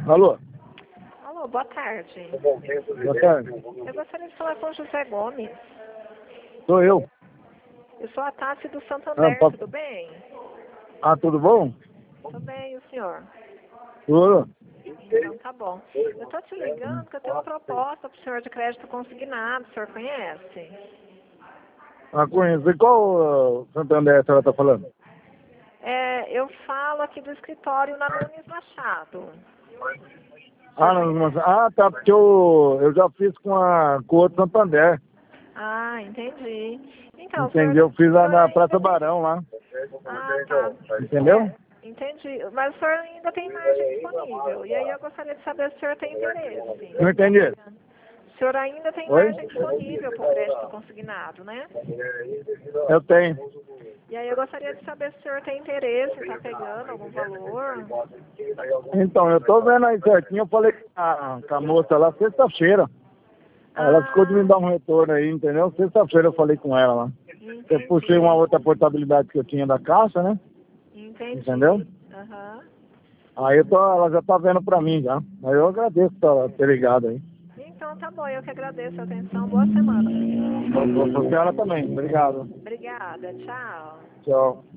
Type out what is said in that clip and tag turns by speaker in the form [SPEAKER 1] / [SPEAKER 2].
[SPEAKER 1] Alô?
[SPEAKER 2] Alô, boa tarde.
[SPEAKER 1] Boa tarde.
[SPEAKER 2] Eu gostaria de falar com o José Gomes.
[SPEAKER 1] Sou eu.
[SPEAKER 2] Eu sou a Tati do Santander,
[SPEAKER 1] pode...
[SPEAKER 2] tudo bem?
[SPEAKER 1] tudo bom?
[SPEAKER 2] Tudo bem, e o senhor?
[SPEAKER 1] Tudo.
[SPEAKER 2] Então tá bom. Eu tô te ligando porque eu tenho uma proposta pro senhor de crédito consignado, o senhor conhece?
[SPEAKER 1] Conheço. E qual Santander a senhora está falando?
[SPEAKER 2] Eu falo aqui do escritório na Nunes Machado.
[SPEAKER 1] Tá, porque eu já fiz com outro Santander.
[SPEAKER 2] Ah, entendi. Então,
[SPEAKER 1] Entendi, eu fiz lá na Praça Barão, lá.
[SPEAKER 2] Ah, tá.
[SPEAKER 1] Entendeu?
[SPEAKER 2] Entendi. Mas o senhor ainda tem margem disponível. E aí eu gostaria de saber se o senhor tem interesse.
[SPEAKER 1] Não entendi.
[SPEAKER 2] O senhor ainda tem
[SPEAKER 1] Oi?
[SPEAKER 2] margem disponível para o crédito consignado, né?
[SPEAKER 1] Eu tenho.
[SPEAKER 2] E aí eu gostaria de saber se o senhor tem interesse em estar pegando algum valor.
[SPEAKER 1] Então, eu tô vendo aí certinho, eu falei com a moça lá sexta-feira. Ela ficou de me dar um retorno aí, entendeu? Sexta-feira eu falei com ela lá.
[SPEAKER 2] Entendi.
[SPEAKER 1] Eu puxei uma outra portabilidade que eu tinha da caixa, né?
[SPEAKER 2] Entendi.
[SPEAKER 1] Entendeu?
[SPEAKER 2] Aham.
[SPEAKER 1] Aí ela já tá vendo pra mim já. Aí eu agradeço por ela ter ligado aí.
[SPEAKER 2] Então tá bom, eu que agradeço a atenção. Boa semana.
[SPEAKER 1] Pra senhora também. Obrigado.
[SPEAKER 2] Obrigada, tchau.
[SPEAKER 1] Tchau.